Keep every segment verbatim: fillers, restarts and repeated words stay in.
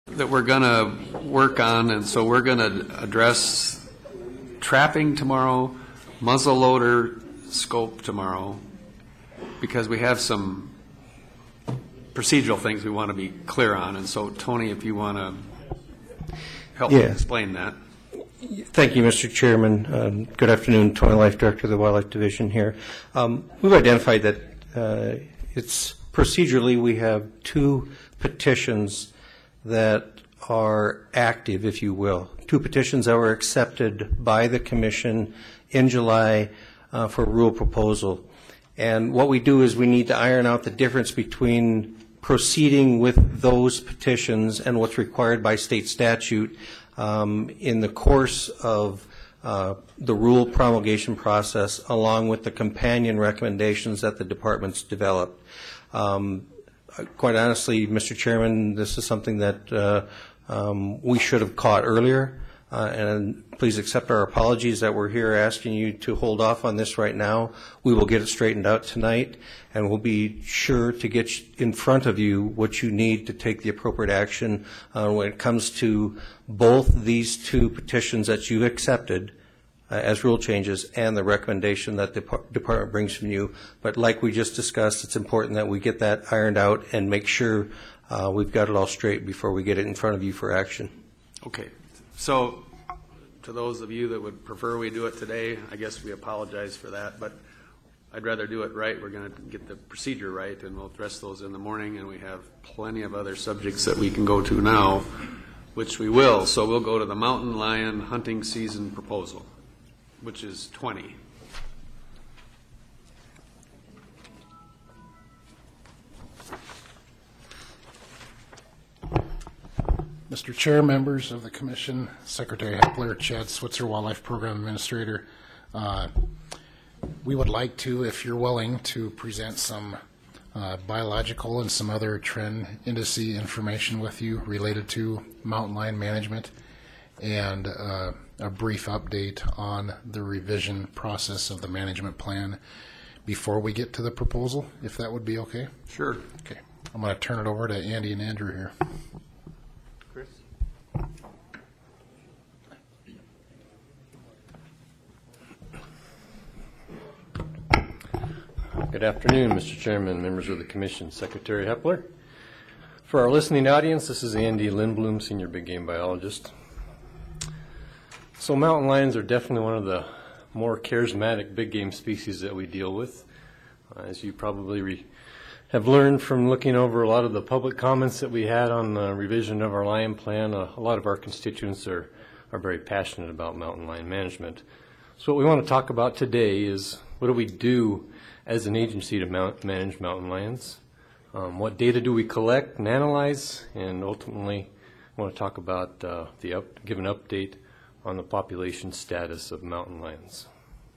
that we're going to work on, and so we're going to address trapping tomorrow, muzzleloader scope tomorrow, because we have some procedural things we want to be clear on. And so, Tony, if you want to help yeah. explain that. Thank you, Mister Chairman. Um, good afternoon. Tony Life, Director of the Wildlife Division here. Um, we've identified that uh, it's procedurally we have two petitions that are active, if you will. Two petitions that were accepted by the Commission in July uh, for rule proposal. And what we do is we need to iron out the difference between proceeding with those petitions and what's required by state statute um, in the course of uh, the rule promulgation process, along with the companion recommendations that the departments developed. Um, quite honestly, Mister Chairman, this is something that uh, um, we should have caught earlier. Uh, and please accept our apologies that we're here asking you to hold off on this right now. We will get it straightened out tonight, and we'll be sure to get in front of you what you need to take the appropriate action uh, when it comes to both these two petitions that you've accepted uh, as rule changes and the recommendation that the department brings from you. But like we just discussed, it's important that we get that ironed out and make sure uh, we've got it all straight before we get it in front of you for action. Okay. So, to those of you that would prefer we do it today, I guess we apologize for that, but I'd rather do it right. We're going to get the procedure right, and we'll address those in the morning, and we have plenty of other subjects that we can go to now, which we will. So we'll go to the mountain lion hunting season proposal, which is twenty. Mister Chair, members of the Commission, Secretary Hepler, Chad Switzer, Wildlife Program Administrator, uh, we would like to, if you're willing, to present some uh, biological and some other trend indice information with you related to mountain lion management, and uh, a brief update on the revision process of the management plan before we get to the proposal, if that would be okay. Sure. Okay. I'm going to turn it over to Andy and Andrew here. Good afternoon, Mister Chairman, members of the Commission, Secretary Hepler. For our listening audience, this is Andy Lindblom, Senior Big Game Biologist. So mountain lions are definitely one of the more charismatic big game species that we deal with. Uh, as you probably re have learned from looking over a lot of the public comments that we had on the revision of our lion plan, uh, a lot of our constituents are, are very passionate about mountain lion management. So what we want to talk about today is what do we do as an agency to mount, manage mountain lions? Um, what data do we collect and analyze? And ultimately, I want to talk about uh, the up, give an update on the population status of mountain lions.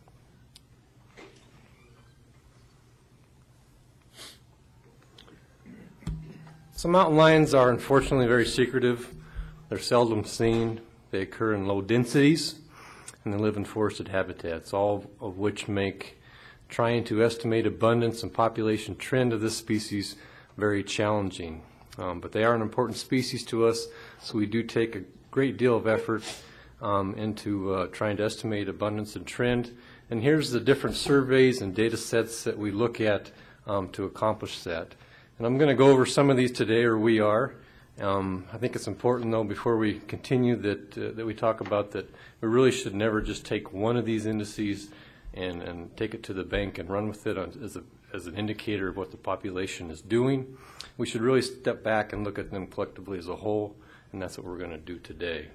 So mountain lions are unfortunately very secretive. They're seldom seen. They occur in low densities, and they live in forested habitats, all of which make trying to estimate abundance and population trend of this species very challenging. Um, but they are an important species to us, so we do take a great deal of effort um, into uh, trying to estimate abundance and trend. And here's the different surveys and data sets that we look at um, to accomplish that. And I'm going to go over some of these today, or we are. Um, I think it's important, though, before we continue, that, uh, that we talk about that we really should never just take one of these indices And, and take it to the bank and run with it on, as, a, as an indicator of what the population is doing. We should really step back and look at them collectively as a whole, and that's what we're going to do today.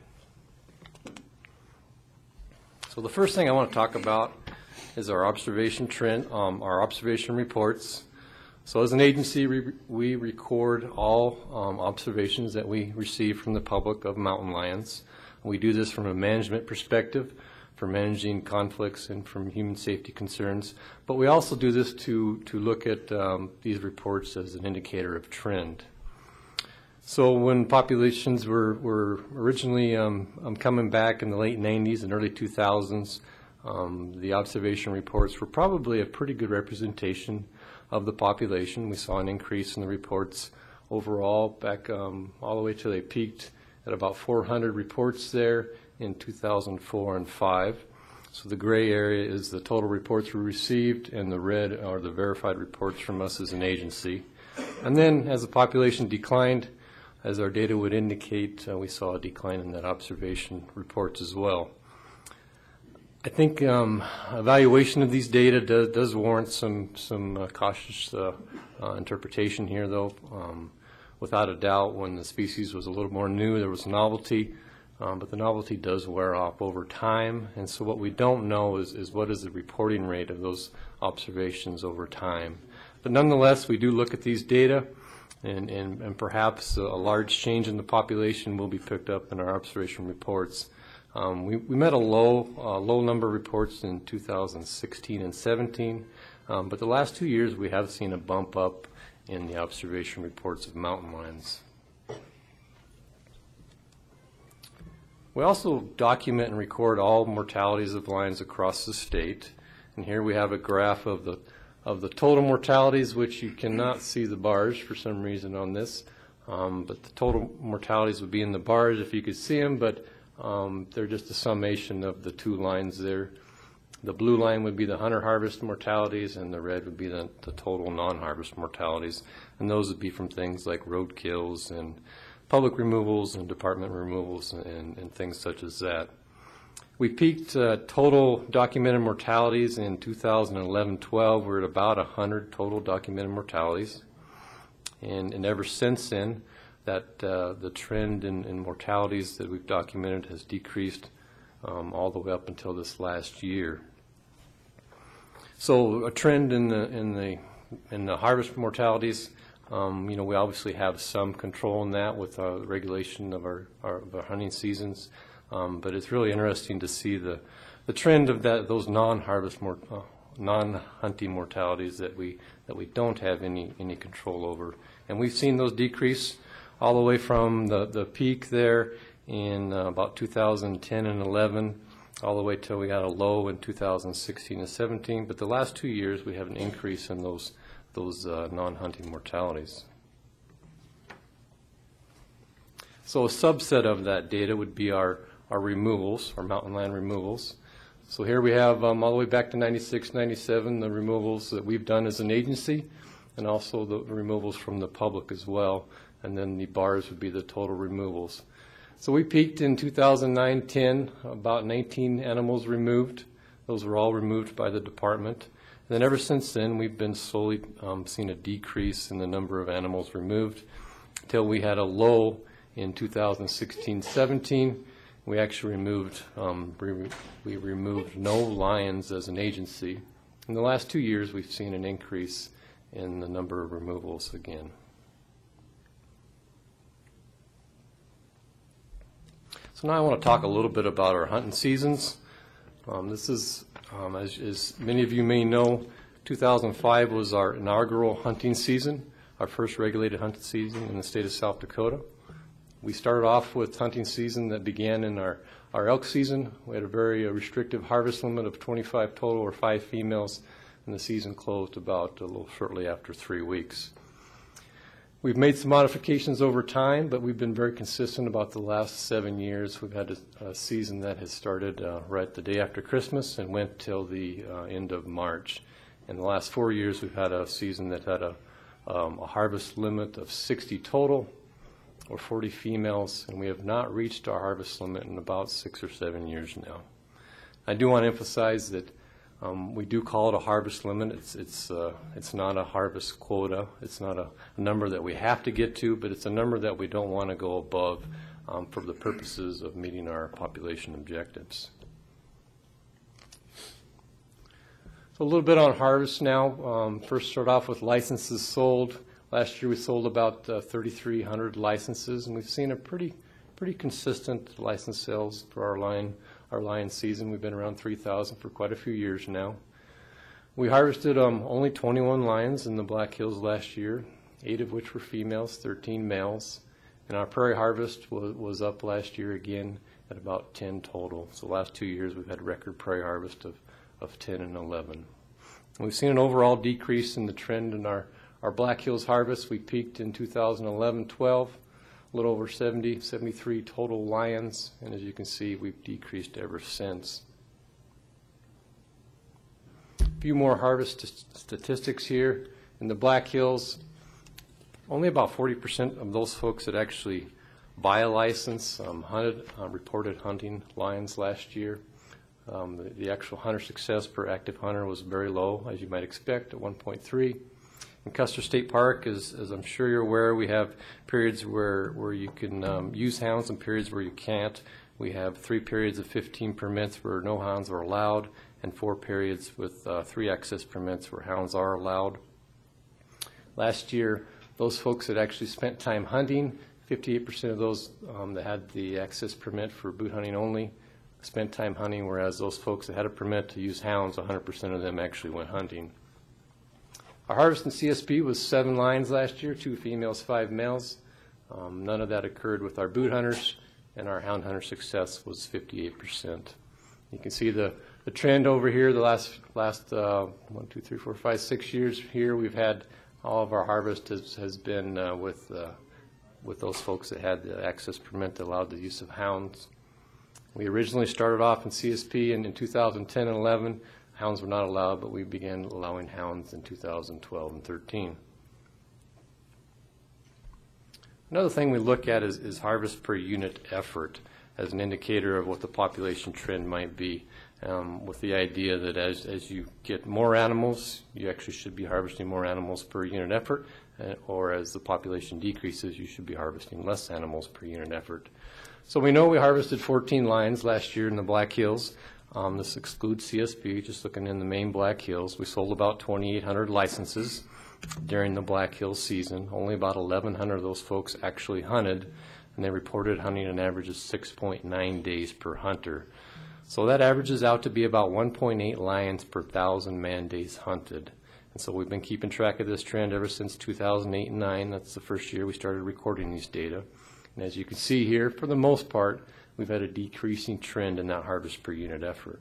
So the first thing I want to talk about is our observation trend, um, our observation reports. So as an agency, we, we record all um, observations that we receive from the public of mountain lions. We do this from a management perspective, for managing conflicts and from human safety concerns. But we also do this to, to look at um, these reports as an indicator of trend. So when populations were, were originally um, um, coming back in the late nineties and early two thousands, um, the observation reports were probably a pretty good representation of the population. We saw an increase in the reports overall, back um, all the way till they peaked at about four hundred reports there in two thousand four and five. So the gray area is the total reports we received, and the red are the verified reports from us as an agency. And then as the population declined, as our data would indicate, uh, we saw a decline in that observation reports as well. I think um, evaluation of these data does, does warrant some, some uh, cautious uh, uh, interpretation here, though. Um, without a doubt, when the species was a little more new, there was novelty, um, but the novelty does wear off over time. And so what we don't know is, is what is the reporting rate of those observations over time. But nonetheless, we do look at these data, and, and, and perhaps a large change in the population will be picked up in our observation reports. Um, we, we met a low, uh, low number of reports in two thousand sixteen and seventeen, um, but the last two years we have seen a bump up in the observation reports of mountain lions. We also document and record all mortalities of lions across the state, and here we have a graph of the of the total mortalities, which you cannot see the bars for some reason on this, um, but the total mortalities would be in the bars if you could see them, but Um, they're just a summation of the two lines there. The blue line would be the hunter-harvest mortalities, and the red would be the, the total non-harvest mortalities. And those would be from things like road kills and public removals and department removals and, and things such as that. We peaked uh, total documented mortalities in two thousand eleven twelve. We're at about one hundred total documented mortalities. And, and ever since then, that uh, the trend in, in mortalities that we've documented has decreased um, all the way up until this last year. So a trend in the in the in the harvest mortalities, um, you know, we obviously have some control in that with uh, the regulation of our, our, of our hunting seasons, um, but it's really interesting to see the the trend of that those non-harvest mort, uh, non-hunting mortalities that we that we don't have any any control over, and we've seen those decrease all the way from the, the peak there in uh, about two thousand ten and eleven, all the way till we got a low in two thousand sixteen and seventeen. But the last two years, we have an increase in those, those uh, non-hunting mortalities. So a subset of that data would be our, our removals, our mountain lion removals. So here we have um, all the way back to ninety-six, ninety-seven, the removals that we've done as an agency, and also the removals from the public as well. And then the bars would be the total removals. So we peaked in two thousand nine ten, about nineteen animals removed. Those were all removed by the department. And then ever since then, we've been slowly um, seeing a decrease in the number of animals removed until we had a low in two thousand sixteen seventeen. We actually removed, um, re we removed no lions as an agency. In the last two years, we've seen an increase in the number of removals again. So now I want to talk a little bit about our hunting seasons. Um, this is, um, as, as many of you may know, two thousand five was our inaugural hunting season, our first regulated hunting season in the state of South Dakota. We started off with hunting season that began in our, our elk season. We had a very uh, restrictive harvest limit of twenty-five total, or five females, and the season closed about a little shortly after three weeks. We've made some modifications over time, but we've been very consistent about the last seven years. We've had a, a season that has started uh, right the day after Christmas and went till the uh, end of March. In the last four years, we've had a season that had a, um, a harvest limit of sixty total, or forty females, and we have not reached our harvest limit in about six or seven years now. I do want to emphasize that Um, we do call it a harvest limit. It's, it's, uh, it's not a harvest quota. It's not a, a number that we have to get to, but it's a number that we don't want to go above um, for the purposes of meeting our population objectives. So a little bit on harvest now. Um, first start off with licenses sold. Last year we sold about uh, thirty-three hundred licenses, and we've seen a pretty, pretty consistent license sales for our line. Our lion season. We've been around three thousand for quite a few years now. We harvested um, only twenty-one lions in the Black Hills last year, eight of which were females, thirteen males. And our prairie harvest was, was up last year again at about ten total. So the last two years we've had record prairie harvest of, of ten and eleven. And we've seen an overall decrease in the trend in our, Our Black Hills harvest, we peaked in two thousand eleven twelve, a little over seventy, seventy-three total lions, and as you can see, we've decreased ever since. A few more harvest st- statistics here. In the Black Hills, only about forty percent of those folks that actually buy a license um, hunted, uh, reported hunting lions last year. Um, the, the actual hunter success per active hunter was very low, as you might expect, at one point three. In Custer State Park, as, as I'm sure you're aware, we have periods where, where you can um, use hounds and periods where you can't. We have three periods of fifteen permits where no hounds are allowed, and four periods with uh, three access permits where hounds are allowed. Last year, those folks that actually spent time hunting, fifty-eight percent of those um, that had the access permit for boot hunting only spent time hunting, whereas those folks that had a permit to use hounds, one hundred percent of them actually went hunting. Our harvest in C S P was seven lions last year, two females, five males. Um, none of that occurred with our boot hunters, and our hound hunter success was fifty-eight percent. You can see the, the trend over here, the last, last uh, one, two, three, four, five, six years here, we've had all of our harvest has, has been uh, with, uh, with those folks that had the access permit that allowed the use of hounds. We originally started off in C S P in, in two thousand ten and eleven. Hounds were not allowed, but we began allowing hounds in two thousand twelve and thirteen. Another thing we look at is, is harvest per unit effort as an indicator of what the population trend might be, um, with the idea that as, as you get more animals, you actually should be harvesting more animals per unit effort, uh, or as the population decreases, you should be harvesting less animals per unit effort. So we know we harvested fourteen lions last year in the Black Hills. Um, this excludes C S P, just looking in the main Black Hills. We sold about twenty-eight hundred licenses during the Black Hills season. Only about eleven hundred of those folks actually hunted, and they reported hunting an average of six point nine days per hunter. So that averages out to be about one point eight lions per thousand man days hunted. And so we've been keeping track of this trend ever since two thousand eight and nine. That's the first year we started recording these data. And as you can see here, for the most part, we've had a decreasing trend in that harvest per unit effort.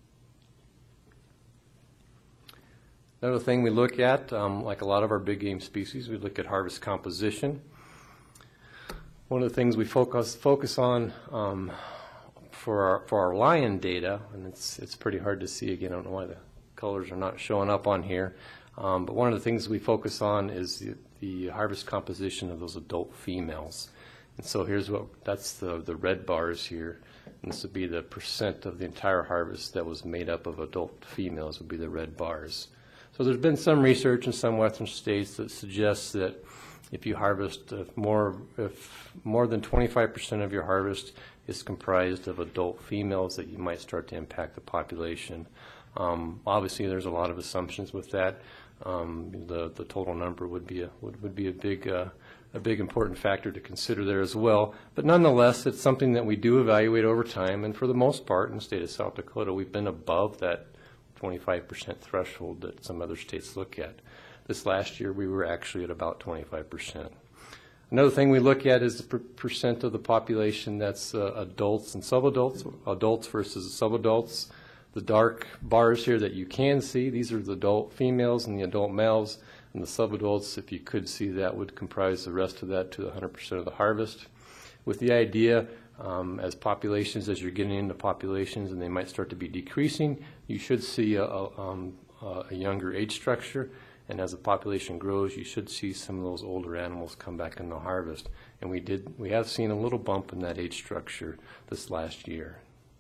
Another thing we look at, um, like a lot of our big game species, we look at harvest composition. One of the things we focus focus on um, for our for our lion data, and it's it's pretty hard to see again. I don't know why the colors are not showing up on here, um, but one of the things we focus on is the, the harvest composition of those adult females. And so here's what, that's the, the red bars here. And this would be the percent of the entire harvest that was made up of adult females would be the red bars. So there's been some research in some western states that suggests that if you harvest if more, if more than twenty-five percent of your harvest is comprised of adult females, that you might start to impact the population. Um, obviously there's a lot of assumptions with that. Um, the, the total number would be a, would, would be a big, uh, a big important factor to consider there as well. But nonetheless, it's something that we do evaluate over time, and for the most part in the state of South Dakota, we've been above that twenty-five percent threshold that some other states look at. This last year, we were actually at about twenty-five percent. Another thing we look at is the per percent of the population that's uh, adults and subadults, adults versus subadults. The dark bars here that you can see, these are the adult females and the adult males. And the subadults, if you could see that, would comprise the rest of that to one hundred percent of the harvest. With the idea, um, as populations, as you're getting into populations and they might start to be decreasing, you should see a, a, um, a younger age structure. And as the population grows, you should see some of those older animals come back in the harvest. And we did, we have seen a little bump in that age structure this last year.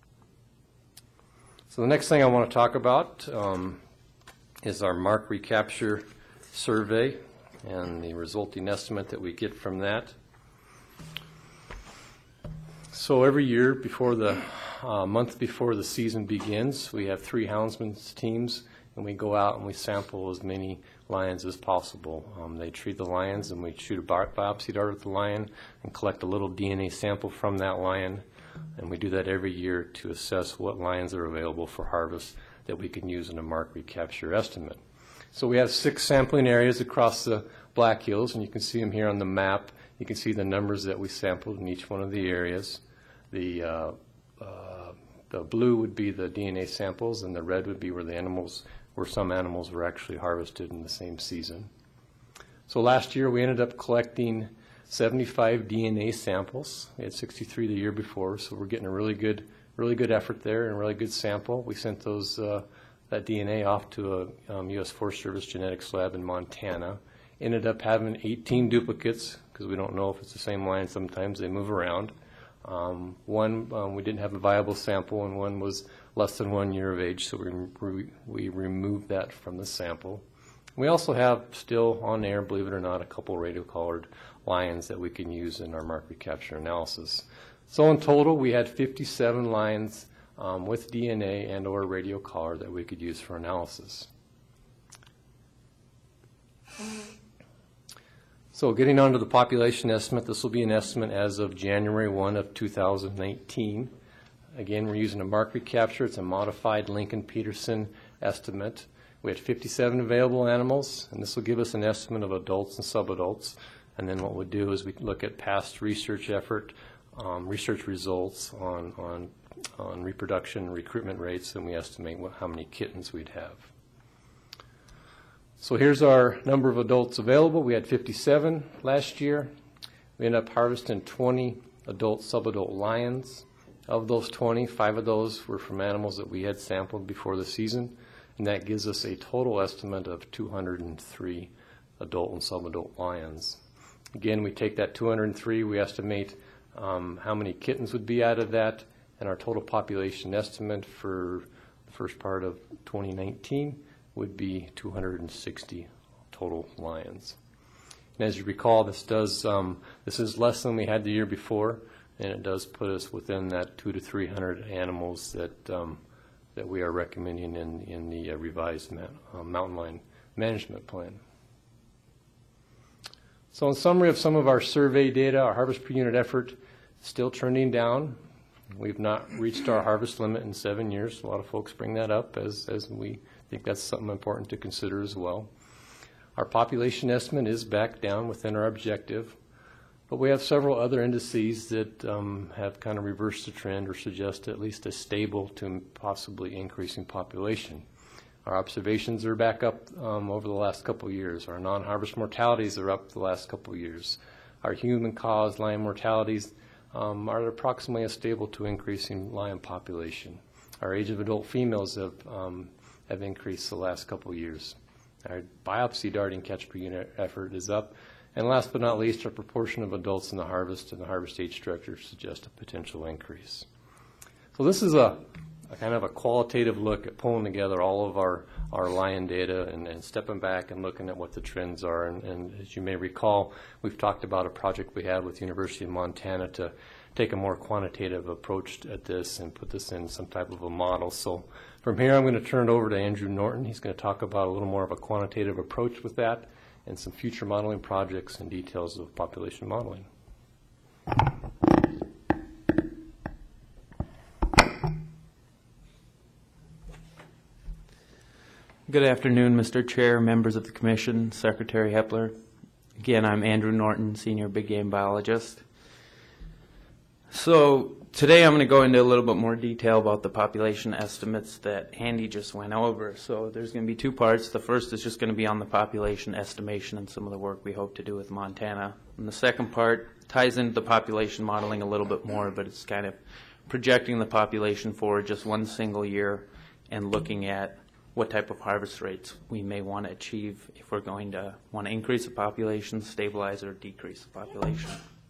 So the next thing I want to talk about um, is our mark recapture survey and the resulting estimate that we get from that. So every year before the uh, month before the season begins, we have three houndsman's teams, and we go out and we sample as many lions as possible. Um, they treat the lions, and we shoot a biopsy dart at the lion and collect a little D N A sample from that lion, and we do that every year to assess what lions are available for harvest that we can use in a mark recapture estimate. So we have six sampling areas across the Black Hills, and you can see them here on the map. You can see the numbers that we sampled in each one of the areas. The, uh, uh, the blue would be the D N A samples, and the red would be where the animals, where some animals were actually harvested in the same season. So last year, we ended up collecting seventy-five D N A samples. We had sixty-three the year before, so we're getting a really good, really good effort there and a really good sample. We sent those uh, that D N A off to a um, U S Forest Service genetics lab in Montana. Ended up having eighteen duplicates because we don't know if it's the same line. Sometimes they move around. Um, one, um, we didn't have a viable sample, and one was less than one year of age, so we, we, we removed that from the sample. We also have still on air, believe it or not, a couple radio-collared lions that we can use in our mark recapture analysis. So in total, we had fifty-seven lions um, with D N A and or radio collar that we could use for analysis. So getting on to the population estimate, this will be an estimate as of January first of two thousand nineteen. Again, we're using a mark recapture. It's a modified Lincoln-Peterson estimate. We had fifty-seven available animals, and this will give us an estimate of adults and subadults. And then what we'll do is we look at past research effort, um, research results on, on, on reproduction and recruitment rates, and we estimate what, how many kittens we'd have. So here's our number of adults available. We had fifty-seven last year. We ended up harvesting twenty adult, subadult lions. Of those twenty, five of those were from animals that we had sampled before the season, and that gives us a total estimate of two hundred three adult and subadult lions. Again, we take that two hundred three, we estimate um, how many kittens would be out of that, and our total population estimate for the first part of twenty nineteen would be two hundred sixty total lions. And as you recall, this does um, this is less than we had the year before, and it does put us within that two to three hundred animals that um, that we are recommending in in the uh, revised ma uh, mountain lion management plan. So in summary of some of our survey data, our harvest per unit effort is still trending down. We've not reached our harvest limit in seven years. A lot of folks bring that up as, as we think that's something important to consider as well. Our population estimate is back down within our objective, but we have several other indices that um, have kind of reversed the trend or suggest at least a stable to possibly increasing population. Our observations are back up um, over the last couple of years. Our non-harvest mortalities are up the last couple of years. Our human-caused lion mortalities um, are approximately a stable to increasing lion population. Our age of adult females have, um, have increased the last couple of years. Our biopsy darting catch per unit effort is up. And last but not least, our proportion of adults in the harvest and the harvest age structure suggest a potential increase. So this is a A kind of a qualitative look at pulling together all of our, our lion data and, and stepping back and looking at what the trends are. And, and as you may recall, we've talked about a project we had with the University of Montana to take a more quantitative approach at this and put this in some type of a model. So from here, I'm going to turn it over to Andrew Norton. He's going to talk about a little more of a quantitative approach with that and some future modeling projects and details of population modeling. Good afternoon, Mister Chair, members of the Commission, Secretary Hepler. Again, I'm Andrew Norton, Senior Big Game Biologist. So today I'm going to go into a little bit more detail about the population estimates that Andy just went over. So there's going to be two parts. The first is just going to be on the population estimation and some of the work we hope to do with Montana. And the second part ties into the population modeling a little bit more, but it's kind of projecting the population for just one single year and looking at what type of harvest rates we may want to achieve if we're going to want to increase the population, stabilize, or decrease the population.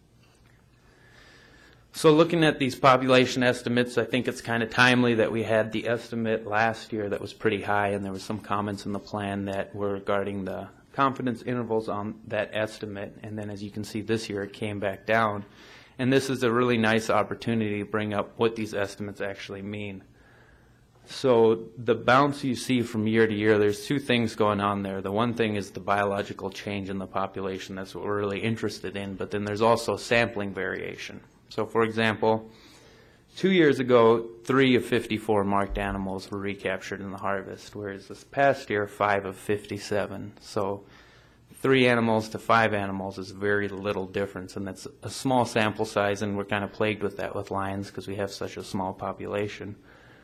So looking at these population estimates, I think it's kind of timely that we had the estimate last year that was pretty high, and there was some comments in the plan that were regarding the confidence intervals on that estimate. And then as you can see this year, it came back down. And this is a really nice opportunity to bring up what these estimates actually mean. So the bounce you see from year to year, there's two things going on there. The one thing is the biological change in the population. That's what we're really interested in. But then there's also sampling variation. So for example, two years ago, three of fifty-four marked animals were recaptured in the harvest, whereas this past year, five of fifty-seven. So three animals to five animals is very little difference, and that's a small sample size, and we're kind of plagued with that with lions because we have such a small population.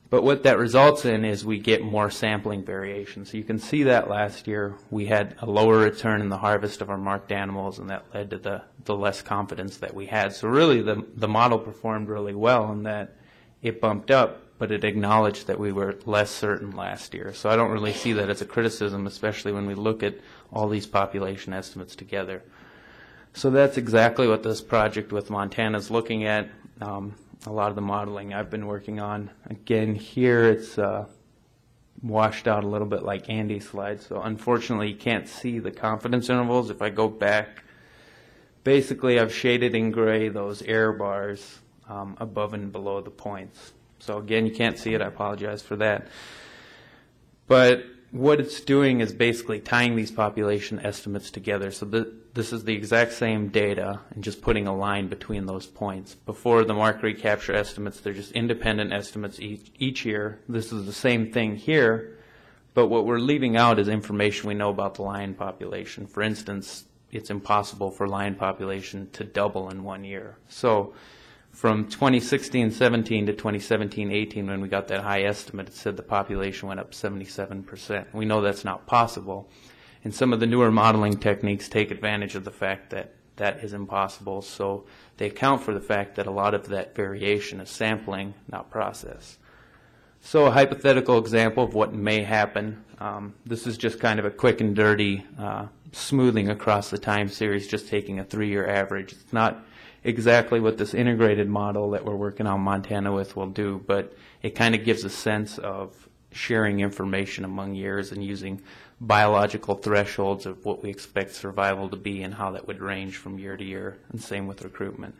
But what that results in is we get more sampling variation. So you can see that last year we had a lower return in the harvest of our marked animals, and that led to the, the less confidence that we had. So really the, the model performed really well in that it bumped up, but it acknowledged that we were less certain last year. So I don't really see that as a criticism, especially when we look at all these population estimates together. So that's exactly what this project with Montana is looking at. Um, a lot of the modeling I've been working on. Again, here it's uh, washed out a little bit like Andy's slide, so unfortunately you can't see the confidence intervals. If I go back, basically I've shaded in gray those error bars um, above and below the points. So again, you can't see it. I apologize for that. But what it's doing is basically tying these population estimates together. So th this is the exact same data and just putting a line between those points. Before the mark recapture estimates, they're just independent estimates each, each year. This is the same thing here, but what we're leaving out is information we know about the lion population. For instance, it's impossible for lion population to double in one year. So from twenty sixteen seventeen to twenty seventeen eighteen, when we got that high estimate, it said the population went up seventy-seven percent. We know that's not possible. And some of the newer modeling techniques take advantage of the fact that that is impossible. So they account for the fact that a lot of that variation is sampling, not process. So a hypothetical example of what may happen. Um, this is just kind of a quick and dirty uh, smoothing across the time series, just taking a three-year average. It's not exactly what this integrated model that we're working on Montana with will do, but it kind of gives a sense of sharing information among years and using biological thresholds of what we expect survival to be and how that would range from year to year, and same with recruitment.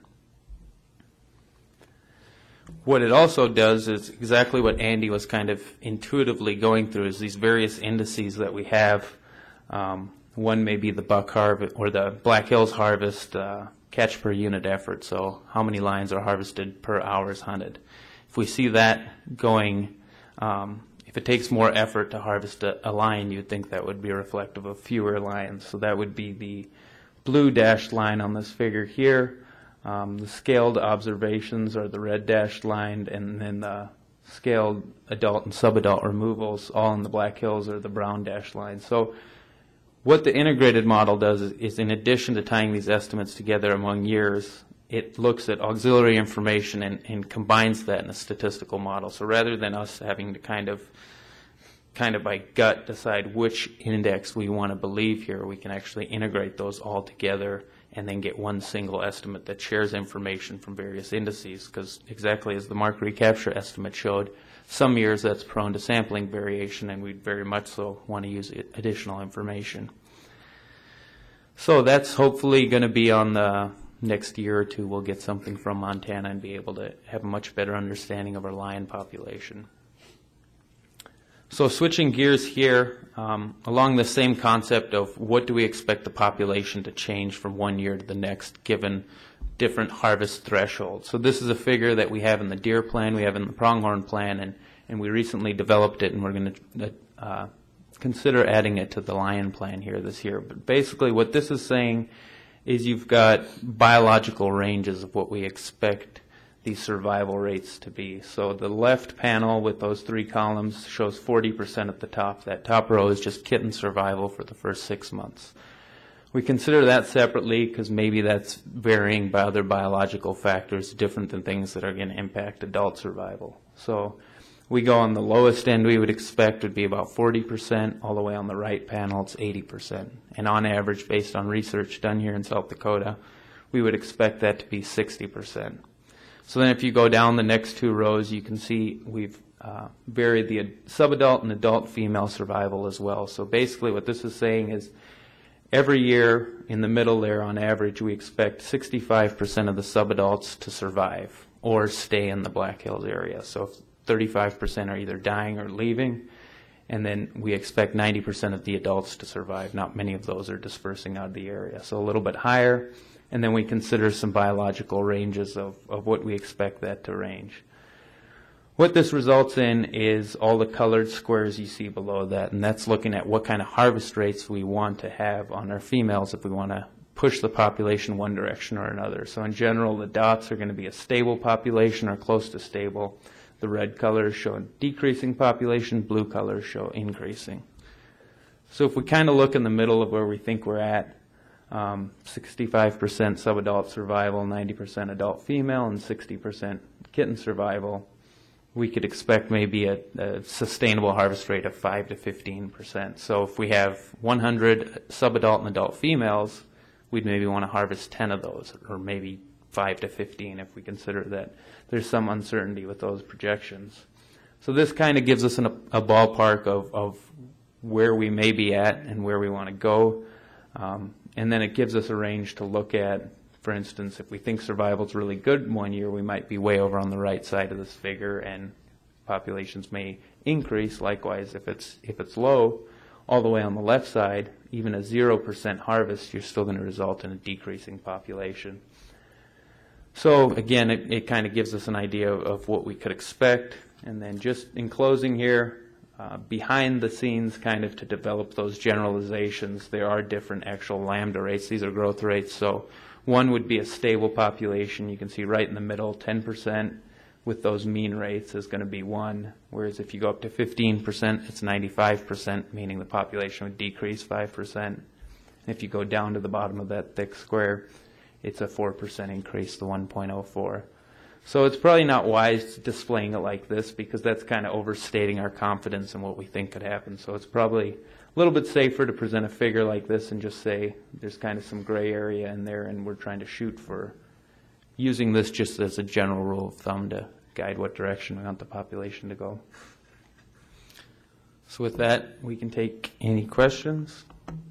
What it also does is exactly what Andy was kind of intuitively going through, is these various indices that we have. Um, one may be the buck harvest or the Black Hills harvest uh, catch per unit effort, so how many lions are harvested per hours hunted. If we see that going, um, if it takes more effort to harvest a, a lion, you'd think that would be reflective of fewer lions. So that would be the blue dashed line on this figure here. Um, the scaled observations are the red dashed line, and then the scaled adult and subadult removals, all in the Black Hills, are the brown dashed line. So what the integrated model does is, is in addition to tying these estimates together among years, it looks at auxiliary information and, and combines that in a statistical model. So rather than us having to kind of kind of by gut decide which index we want to believe here, we can actually integrate those all together and then get one single estimate that shares information from various indices, because exactly as the mark recapture estimate showed, some years that's prone to sampling variation, and we'd very much so want to use additional information. So that's hopefully going to be on the next year or two. We'll get something from Montana and be able to have a much better understanding of our lion population. So switching gears here, um, along the same concept of what do we expect the population to change from one year to the next given different harvest thresholds. So this is a figure that we have in the deer plan, we have in the pronghorn plan, and, and we recently developed it, and we're going to uh, consider adding it to the lion plan here this year. But basically what this is saying is you've got biological ranges of what we expect these survival rates to be. So the left panel with those three columns shows forty percent at the top. That top row is just kitten survival for the first six months. We consider that separately because maybe that's varying by other biological factors different than things that are going to impact adult survival. So we go on the lowest end we would expect would be about forty percent. All the way on the right panel it's eighty percent. And on average, based on research done here in South Dakota, we would expect that to be sixty percent. So then if you go down the next two rows, you can see we've uh, varied the subadult and adult female survival as well. So basically what this is saying is every year in the middle there, on average, we expect sixty-five percent of the subadults to survive or stay in the Black Hills area. So thirty-five percent are either dying or leaving, and then we expect ninety percent of the adults to survive. Not many of those are dispersing out of the area, so a little bit higher. And then we consider some biological ranges of, of what we expect that to range. What this results in is all the colored squares you see below that, and that's looking at what kind of harvest rates we want to have on our females if we want to push the population one direction or another. So in general, the dots are going to be a stable population or close to stable. The red colors show decreasing population, blue colors show increasing. So if we kind of look in the middle of where we think we're at, um, sixty-five percent subadult survival, ninety percent adult female, and sixty percent kitten survival, we could expect maybe a, a sustainable harvest rate of five to fifteen percent. So if we have one hundred subadult and adult females, we'd maybe want to harvest ten of those, or maybe five to fifteen if we consider that there's some uncertainty with those projections. So this kind of gives us an, a ballpark of, of where we may be at and where we want to go. Um, and then it gives us a range to look at. For instance, if we think survival is really good one year, we might be way over on the right side of this figure, and populations may increase. Likewise, if it's if it's low, all the way on the left side, even a zero percent harvest, you're still going to result in a decreasing population. So again, it, it kind of gives us an idea of, of what we could expect. And then just in closing here, uh, behind the scenes, kind of to develop those generalizations, there are different actual lambda rates. These are growth rates. So one would be a stable population. You can see right in the middle, ten percent with those mean rates is going to be one. Whereas if you go up to fifteen percent, it's ninety-five percent, meaning the population would decrease five percent. If you go down to the bottom of that thick square, it's a four percent increase to one point oh four. So it's probably not wise displaying it like this, because that's kind of overstating our confidence in what we think could happen. So it's probably a little bit safer to present a figure like this and just say there's kind of some gray area in there, and we're trying to shoot for using this just as a general rule of thumb to guide what direction we want the population to go. So with that, we can take any questions.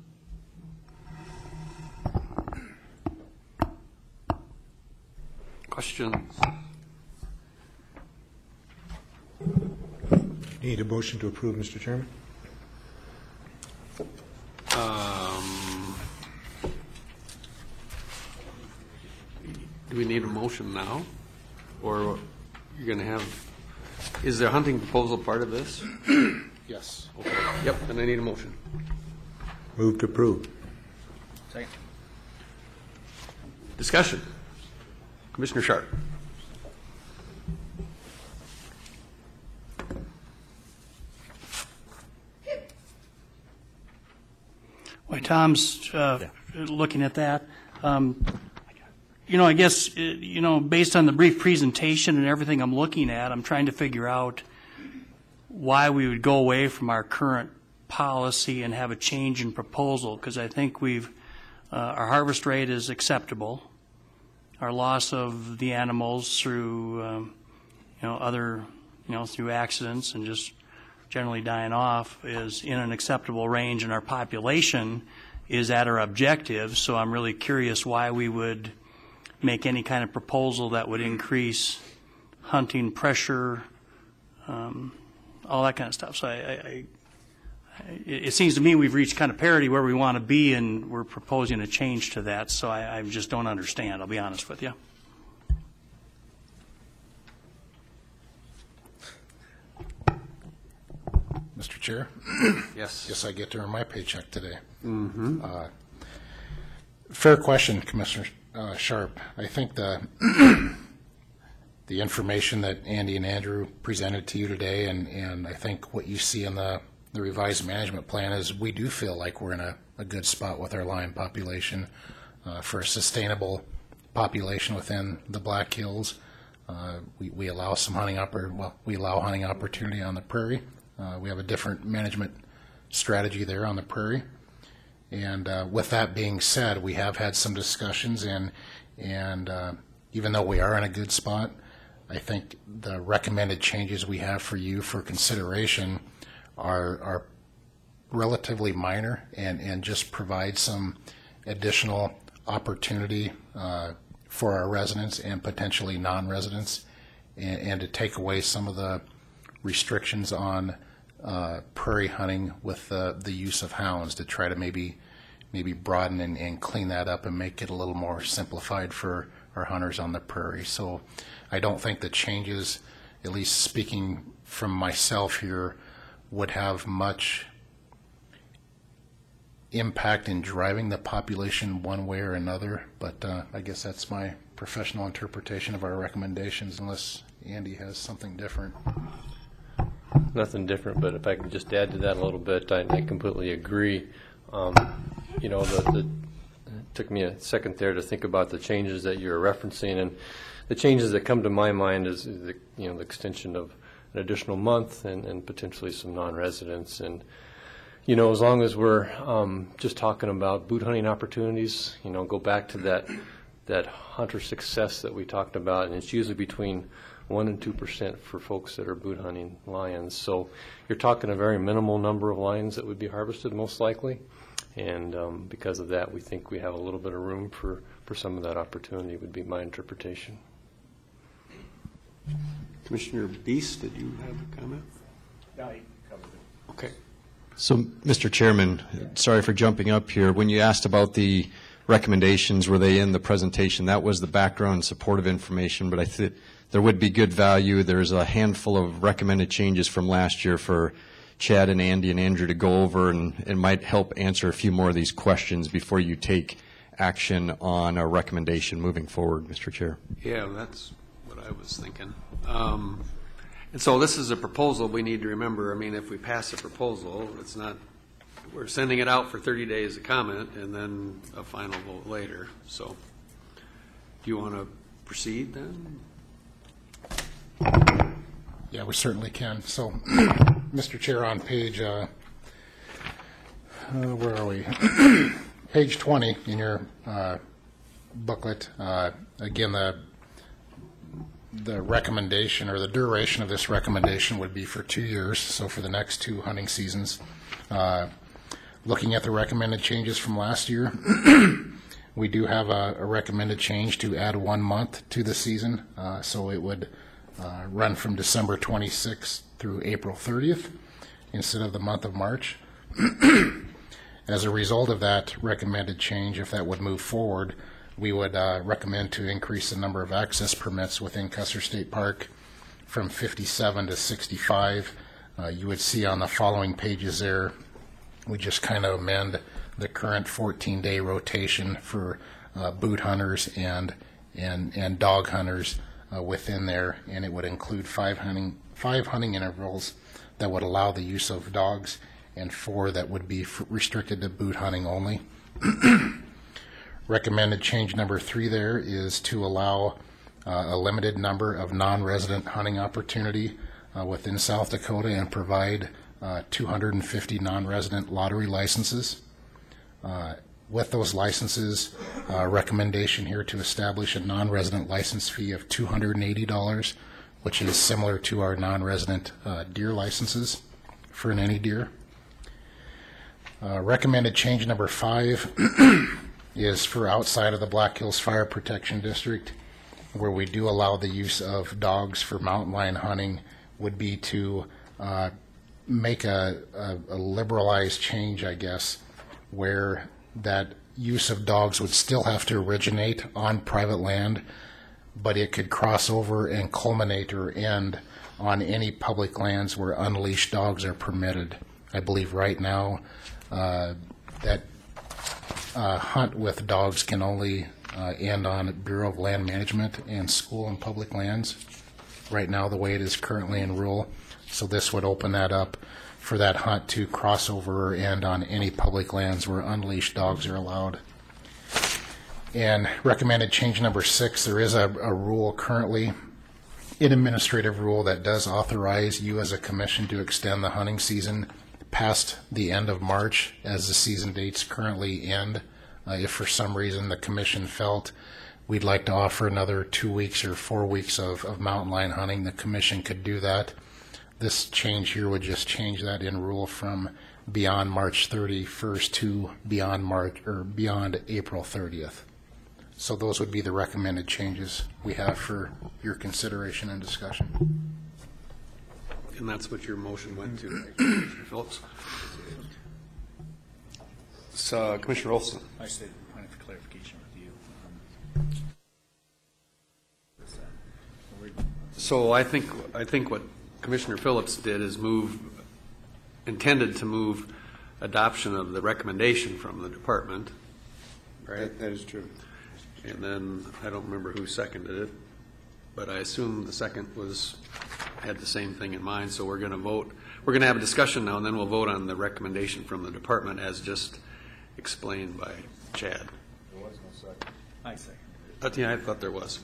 Questions? Need a motion to approve, Mister Chairman? Um, do we need a motion now? Or you're going to have, is the hunting proposal part of this? Yes. Okay. Yep, then I need a motion. Move to approve. Second. Discussion. Commissioner Sharp. Why, Tom's uh, looking at that. Um, you know, I guess, uh, you know, based on the brief presentation and everything I'm looking at, I'm trying to figure out why we would go away from our current policy and have a change in proposal, because I think we've, uh, our harvest rate is acceptable. Our loss of the animals through, um, you know, other, you know, through accidents and just generally dying off is in an acceptable range, and our population is at our objective. So I'm really curious why we would make any kind of proposal that would increase hunting pressure, um, all that kind of stuff. So I, I, I, it, it seems to me we've reached kind of parity where we want to be, and we're proposing a change to that. So I, I just don't understand, I'll be honest with you. Mister Chair? Yes. Yes, I get to earn my paycheck today. Mm-hmm. Uh, fair question, Commissioner uh, Sharp. I think the the information that Andy and Andrew presented to you today, and, and I think what you see in the, the revised management plan is we do feel like we're in a, a good spot with our lion population uh, for a sustainable population within the Black Hills. Uh, we, we allow some hunting oppor- well, we allow hunting opportunity on the prairie. Uh, we have a different management strategy there on the prairie. And uh, with that being said, we have had some discussions, and and uh, even though we are in a good spot, I think the recommended changes we have for you for consideration are are relatively minor, and, and just provide some additional opportunity uh, for our residents and potentially non-residents, and, and to take away some of the restrictions on uh, prairie hunting with the, the use of hounds, to try to maybe maybe broaden and, and clean that up and make it a little more simplified for our hunters on the prairie. So I don't think the changes, at least speaking from myself here, would have much impact in driving the population one way or another, but uh, I guess that's my professional interpretation of our recommendations unless Andy has something different. Nothing different, but if I could just add to that a little bit, I, I completely agree. Um, you know, the, the, it took me a second there to think about the changes that you're referencing, and the changes that come to my mind is the, you know, the extension of an additional month and, and potentially some non-residents. And, you know, as long as we're um, just talking about boot hunting opportunities, you know, go back to that, that hunter success that we talked about, and it's usually between one and two percent for folks that are boot hunting lions. So you're talking a very minimal number of lions that would be harvested most likely. And um, because of that, we think we have a little bit of room for, for some of that opportunity would be my interpretation. Commissioner Beast, did you have a comment? No, you covered it. Okay. So, Mister Chairman, sorry for jumping up here. When you asked about the recommendations, were they in the presentation? That was the background and supportive information, but I think there would be good value. There's a handful of recommended changes from last year for Chad and Andy and Andrew to go over, and it might help answer a few more of these questions before you take action on a recommendation moving forward, Mister Chair. Yeah, that's what I was thinking. Um, and so this is a proposal we need to remember. I mean, if we pass a proposal, it's not, we're sending it out for thirty days of comment and then a final vote later. So do you want to proceed then? Yeah, we certainly can. So, Mister Chair, on page, uh, uh, where are we? Page twenty in your uh, booklet, uh, again, the the recommendation or the duration of this recommendation would be for two years, so for the next two hunting seasons. Uh, looking at the recommended changes from last year, we do have a, a recommended change to add one month to the season, uh, so it would uh, run from December twenty-sixth through April thirtieth instead of the month of March. As a result of that recommended change, if that would move forward, we would uh, recommend to increase the number of access permits within Custer State Park from fifty-seven to sixty-five. Uh, you would see on the following pages there, we just kind of amend the current fourteen-day rotation for uh, boot hunters and and and dog hunters uh, within there, and it would include five hunting five hunting intervals that would allow the use of dogs, and four that would be f- restricted to boot hunting only. Recommended change number three there is to allow uh, a limited number of non-resident hunting opportunity uh, within South Dakota and provide uh, two hundred fifty non-resident lottery licenses. Uh, with those licenses, uh, recommendation here to establish a non-resident license fee of two hundred eighty dollars, which is similar to our non-resident uh, deer licenses for an any deer. Uh, recommended change number five is for outside of the Black Hills Fire Protection District, where we do allow the use of dogs for mountain lion hunting, would be to uh, make a, a, a liberalized change, I guess, where that use of dogs would still have to originate on private land, but it could cross over and culminate or end on any public lands where unleashed dogs are permitted. I believe right now uh, that uh, hunt with dogs can only uh, end on Bureau of Land Management and school and public lands right now, the way it is currently in rule. So this would open that up for that hunt to cross over or end on any public lands where unleashed dogs are allowed. And recommended change number six, there is a, a rule currently, an administrative rule that does authorize you as a commission to extend the hunting season past the end of March as the season dates currently end. Uh, if for some reason the commission felt we'd like to offer another two weeks or four weeks of, of mountain lion hunting, the commission could do that. This change here would just change that in rule from beyond March thirty-first to beyond March or beyond April thirtieth. So those would be the recommended changes we have for your consideration and discussion. And that's what your motion went to, right, Commissioner Phillips? So, uh, Commissioner Olson. I stated a point of clarification with you. Um, So I think, I think what Commissioner Phillips did is move, intended to move adoption of the recommendation from the department, right? That, that is true. And then, I don't remember who seconded it, but I assume the second was, had the same thing in mind, so we're going to vote. We're going to have a discussion now, and then we'll vote on the recommendation from the department as just explained by Chad. There was no second. I seconded it. Uh, Yeah, I thought there was.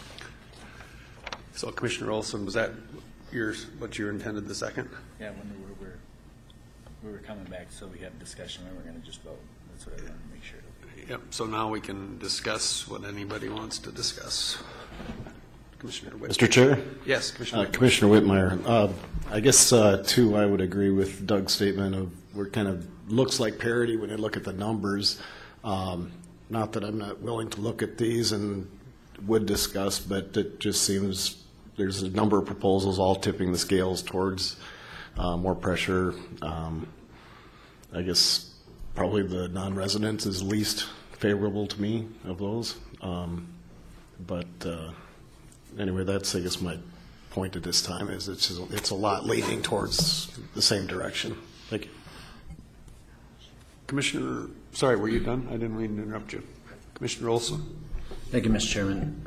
So Commissioner Olson, was that yours, what you intended the second? Yeah, when we were, we were coming back, so we had a discussion, and we're gonna just vote. That's what I wanted to make sure. Yep, so now we can discuss what anybody wants to discuss. Commissioner Whitmire. Mister Chair? Yes, Uh, Commissioner Whitmire. Commissioner Whitmire, uh, I guess, uh, too, I would agree with Doug's statement of, we're kind of, looks like parity when I look at the numbers. Um, Not that I'm not willing to look at these and would discuss, but it just seems there's a number of proposals all tipping the scales towards uh, more pressure. Um, I guess probably the non-residents is least favorable to me of those. Um, But uh, anyway, that's, I guess, my point at this time is it's, just- it's a lot leaning towards the same direction. Thank you. Commissioner, sorry, were you done? I didn't mean to interrupt you. Commissioner Olson. Thank you, Mister Chairman.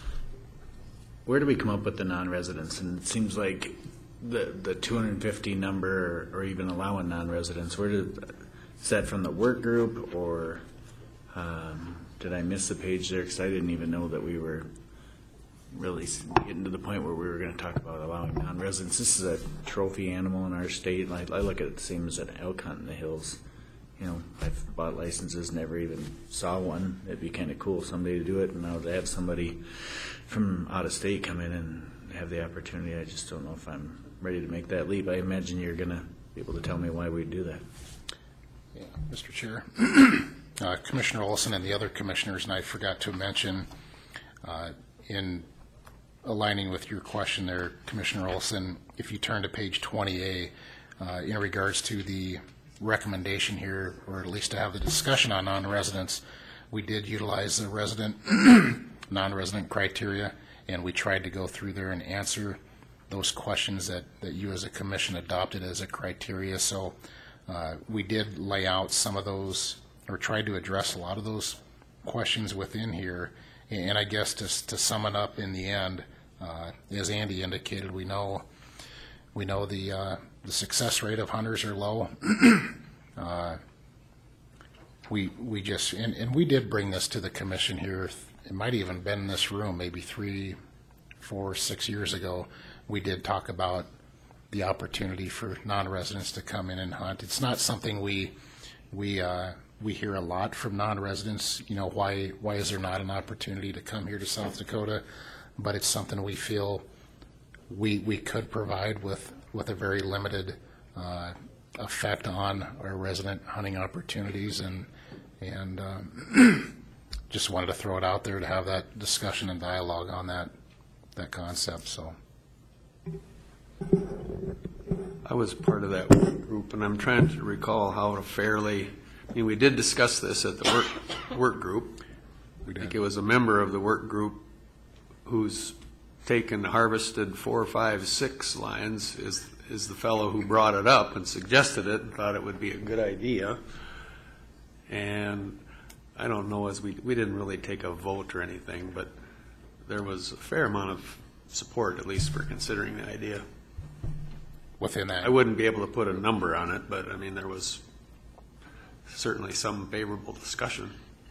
Where do we come up with the non-residents? And it seems like the, the two hundred fifty number, or even allowing non-residents, where did, is that from the work group, or um, did I miss the page there? Because I didn't even know that we were really getting to the point where we were going to talk about allowing non-residents. This is a trophy animal in our state. I, I look at it the same as an elk hunt in the hills. You know, I've bought licenses, never even saw one. It'd be kind of cool someday to do it, and now to have somebody from out of state come in and have the opportunity, I just don't know if I'm ready to make that leap. I imagine you're going to be able to tell me why we do that. Yeah, Mister Chair. uh, Commissioner Olson and the other commissioners, and I forgot to mention, uh, in aligning with your question there, Commissioner Olson, if you turn to page twenty A, uh, in regards to the recommendation here, or at least to have the discussion on non-residents, we did utilize the resident, non-resident criteria, and we tried to go through there and answer those questions that, that you as a commission adopted as a criteria. So uh, we did lay out some of those, or tried to address a lot of those questions within here. And I guess to, to sum it up in the end, uh, as Andy indicated, we know we know the uh, the success rate of hunters are low. uh, we we just and, and we did bring this to the commission here. It might even been in this room, maybe three, four, six years ago. We did talk about the opportunity for non-residents to come in and hunt. It's not something we we uh, we hear a lot from non-residents. You know, why why is there not an opportunity to come here to South Dakota? But it's something we feel we we could provide with with a very limited uh, effect on our resident hunting opportunities, and and um, just wanted to throw it out there to have that discussion and dialogue on that that concept. So. I was part of that work group, and I'm trying to recall how to fairly, I mean, we did discuss this at the work, work group. We I did. think it was a member of the work group who's taken, harvested four, five, six lions is, is the fellow who brought it up and suggested it and thought it would be a good idea. And I don't know, as we, we didn't really take a vote or anything, but there was a fair amount of support, at least for considering the idea. Within that. I wouldn't be able to put a number on it, but I mean, there was certainly some favorable discussion.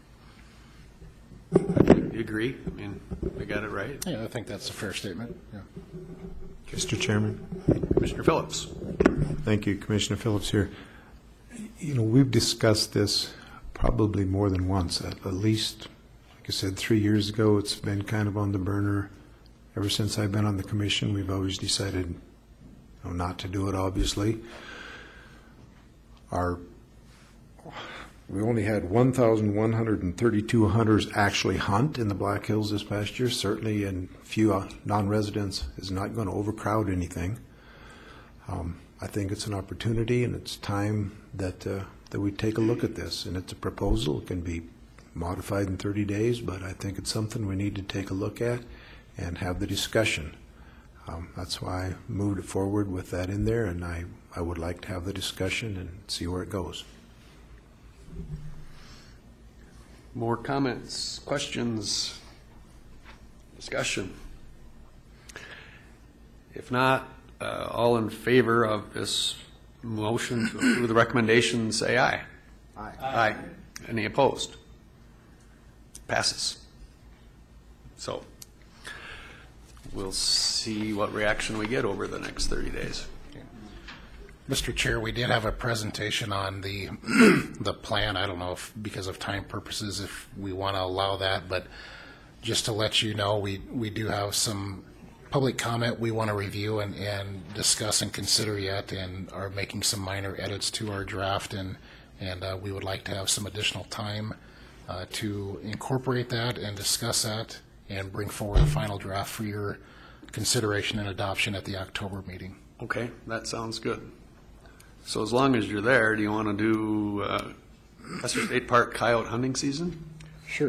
You agree? I mean, we got it right? Yeah, I think that's a fair statement. Yeah. Mister Chairman. Commissioner Phillips. Thank you, Commissioner Phillips here. You know, we've discussed this probably more than once. At, at least, like I said, three years ago, it's been kind of on the burner. Ever since I've been on the commission, we've always decided, you know, not to do it, obviously. Our, we only had one thousand one hundred thirty-two hunters actually hunt in the Black Hills this past year. Certainly, and few uh, non-residents is not going to overcrowd anything. Um, I think it's an opportunity, and it's time that uh, that we take a look at this. And it's a proposal; it can be modified in thirty days, but I think it's something we need to take a look at and have the discussion. Um, that's why I moved it forward with that in there, and I, I would like to have the discussion and see where it goes. More comments, questions, discussion? If not, uh, all in favor of this motion to approve the recommendation, say aye. Aye. Aye. Any opposed? Passes. So we'll see what reaction we get over the next thirty days. Mister Chair, we did have a presentation on the, the plan. I don't know if, because of time purposes, if we want to allow that, but just to let you know, we, we do have some public comment we want to review and, and discuss and consider yet, and are making some minor edits to our draft, and, and uh, we would like to have some additional time uh, to incorporate that and discuss that and bring forward a final draft for your consideration and adoption at the October meeting. Okay, that sounds good. So as long as you're there, do you want to do uh, Custer State Park coyote hunting season? Sure.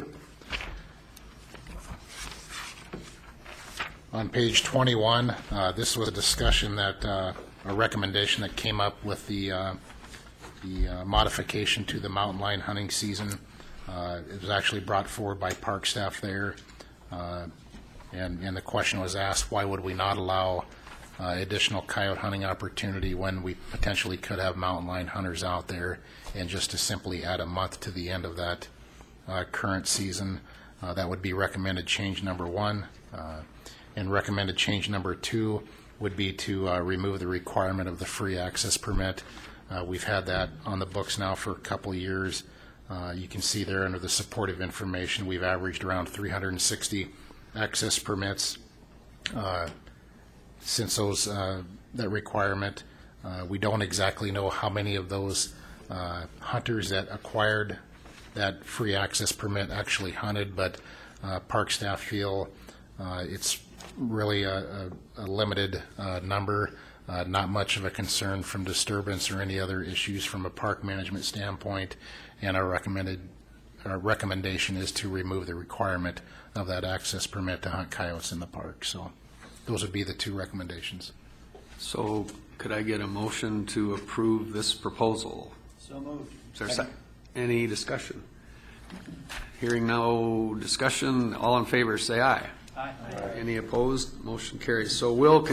On page twenty-one, uh, this was a discussion that, uh, a recommendation that came up with the, uh, the uh, modification to the mountain lion hunting season. Uh, It was actually brought forward by park staff there. Uh, And, and the question was asked, why would we not allow uh, additional coyote hunting opportunity when we potentially could have mountain lion hunters out there? And just to simply add a month to the end of that uh, current season, uh, that would be recommended change number one. Uh, and recommended change number two would be to uh, remove the requirement of the free access permit. Uh, we've had that on the books now for a couple of years. Uh, you can see there under the supportive information, we've averaged around three hundred sixty access permits uh, since those uh, that requirement. Uh, we don't exactly know how many of those uh, hunters that acquired that free access permit actually hunted, but uh, park staff feel uh, it's really a, a, a limited uh, number, uh, not much of a concern from disturbance or any other issues from a park management standpoint, and our recommended our recommendation is to remove the requirement of that access permit to hunt coyotes in the park. So those would be the two recommendations. So could I get a motion to approve this proposal? So moved. Is there a sec- any discussion? Hearing no discussion, all in favor say aye. Aye. Any opposed? Motion carries. So we'll